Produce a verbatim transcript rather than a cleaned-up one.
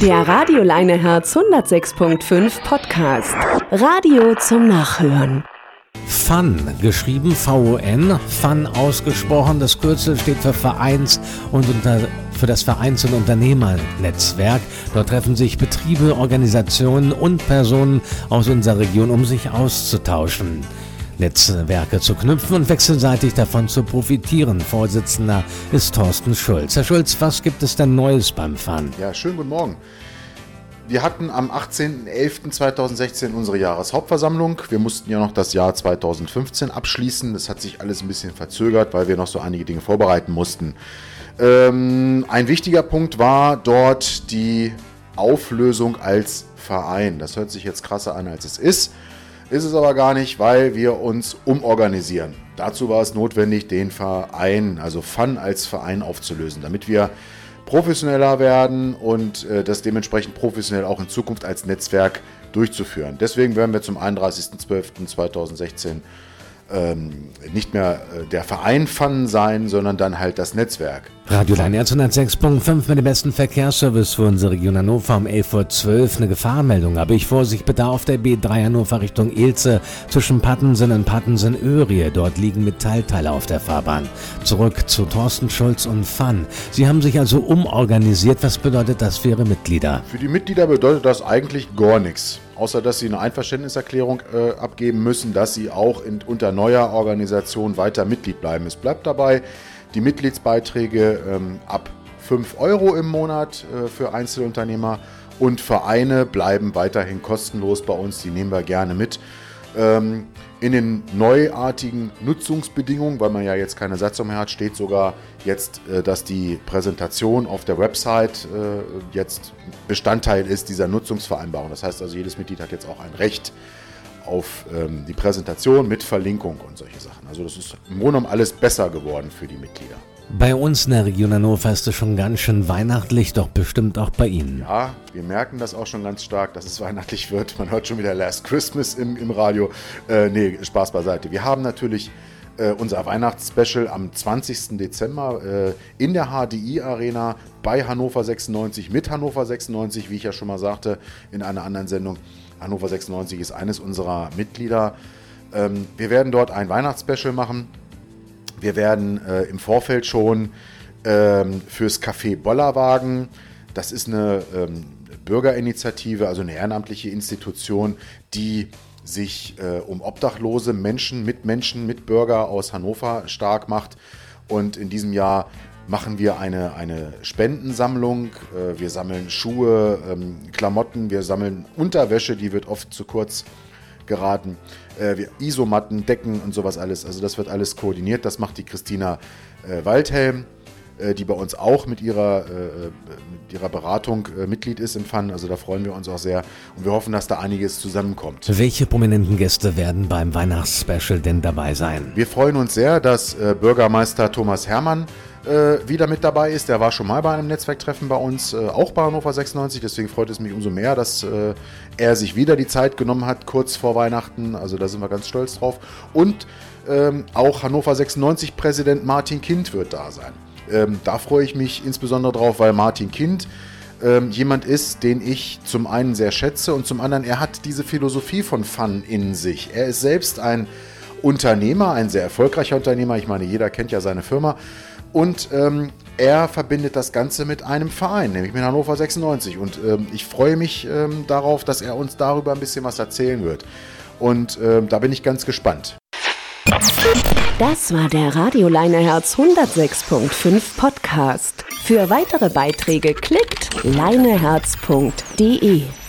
Der Radio Leineherz hundertsechs Komma fünf Podcast. Radio zum Nachhören. Fun, geschrieben V O N, Fun ausgesprochen, das Kürzel steht für Vereins- und unter, für das Vereins- und Unternehmernetzwerk. Dort treffen sich Betriebe, Organisationen und Personen aus unserer Region, um sich auszutauschen, Netzwerke zu knüpfen und wechselseitig davon zu profitieren. Vorsitzender ist Thorsten Schulz. Herr Schulz, was gibt es denn Neues beim Fun? Ja, schönen guten Morgen. Wir hatten am achtzehnten elften zweitausendsechzehn unsere Jahreshauptversammlung. Wir mussten ja noch das Jahr zweitausendfünfzehn abschließen. Das hat sich alles ein bisschen verzögert, weil wir noch so einige Dinge vorbereiten mussten. Ähm, ein wichtiger Punkt war dort die Auflösung als Verein. Das hört sich jetzt krasser an, als es ist. Ist es aber gar nicht, weil wir uns umorganisieren. Dazu war es notwendig, den Verein, also Fun als Verein aufzulösen, damit wir professioneller werden und äh, das dementsprechend professionell auch in Zukunft als Netzwerk durchzuführen. Deswegen werden wir zum einunddreißigsten zwölften zweitausendsechzehn ähm, nicht mehr äh, der Verein Fun sein, sondern dann halt das Netzwerk. Radio Leineherz hundertsechs Komma fünf mit dem besten Verkehrsservice für unsere Region Hannover um elf Uhr zwölf. Eine Gefahrenmeldung habe ich. Vorsicht bitte auf der B drei Hannover Richtung Ilze zwischen Pattensen und Pattensen-Öhrie. Dort liegen Metallteile auf der Fahrbahn. Zurück zu Thorsten Schulz und Fun. Sie haben sich also umorganisiert. Was bedeutet das für Ihre Mitglieder? Für die Mitglieder bedeutet das eigentlich gar nichts. Außer, dass sie eine Einverständniserklärung äh, abgeben müssen, dass sie auch in, unter neuer Organisation weiter Mitglied bleiben. Es bleibt dabei, die Mitgliedsbeiträge ähm, ab fünf Euro im Monat äh, für Einzelunternehmer und Vereine bleiben weiterhin kostenlos bei uns, die nehmen wir gerne mit. Ähm, in den neuartigen Nutzungsbedingungen, weil man ja jetzt keine Satzung mehr hat, steht sogar jetzt, äh, dass die Präsentation auf der Website äh, jetzt Bestandteil ist dieser Nutzungsvereinbarung. Das heißt also, jedes Mitglied hat jetzt auch ein Recht auf ähm, die Präsentation mit Verlinkung und solche Sachen. Also das ist im Grunde genommen alles besser geworden für die Mitglieder. Bei uns in der Region Hannover ist es schon ganz schön weihnachtlich, doch bestimmt auch bei Ihnen. Ja, wir merken das auch schon ganz stark, dass es weihnachtlich wird. Man hört schon wieder Last Christmas im, im Radio. Äh, nee, Spaß beiseite. Wir haben natürlich äh, unser Weihnachtsspecial am zwanzigsten Dezember äh, in der H D I-Arena bei Hannover sechsundneunzig mit Hannover sechsundneunzig, wie ich ja schon mal sagte in einer anderen Sendung. Hannover sechsundneunzig ist eines unserer Mitglieder. Ähm, wir werden dort ein Weihnachtsspecial machen. Wir werden äh, im Vorfeld schon ähm, fürs Café Bollerwagen, das ist eine ähm, Bürgerinitiative, also eine ehrenamtliche Institution, die sich äh, um obdachlose Menschen, Mitmenschen, Mitbürger aus Hannover stark macht. Und in diesem Jahr machen wir eine, eine Spendensammlung. Äh, wir sammeln Schuhe, ähm, Klamotten, wir sammeln Unterwäsche, die wird oft zu kurz geraten. Äh, wir Isomatten, Decken und sowas alles. Also das wird alles koordiniert. Das macht die Christina äh, Waldhelm, äh, die bei uns auch mit ihrer, äh, mit ihrer Beratung äh, Mitglied ist im Fun. Also da freuen wir uns auch sehr und wir hoffen, dass da einiges zusammenkommt. Welche prominenten Gäste werden beim Weihnachtsspecial denn dabei sein? Wir freuen uns sehr, dass äh, Bürgermeister Thomas Herrmann äh, wieder mit dabei ist. Der war schon mal bei einem Netzwerktreffen bei uns, äh, auch bei Hannover sechsundneunzig. Deswegen freut es mich umso mehr, dass äh, er sich wieder die Zeit genommen hat, kurz vor Weihnachten. Also da sind wir ganz stolz drauf. Und ähm, auch Hannover sechsundneunzig-Präsident Martin Kind wird da sein. Ähm, da freue ich mich insbesondere drauf, weil Martin Kind ähm, jemand ist, den ich zum einen sehr schätze und zum anderen, er hat diese Philosophie von Fun in sich. Er ist selbst ein Unternehmer, ein sehr erfolgreicher Unternehmer. Ich meine, jeder kennt ja seine Firma. Und ähm, er verbindet das Ganze mit einem Verein, nämlich mit Hannover sechsundneunzig. Und ähm, ich freue mich ähm, darauf, dass er uns darüber ein bisschen was erzählen wird. Und ähm, da bin ich ganz gespannt. Das war der Radio Leineherz hundertsechs Komma fünf Podcast. Für weitere Beiträge klickt leineherz punkt de.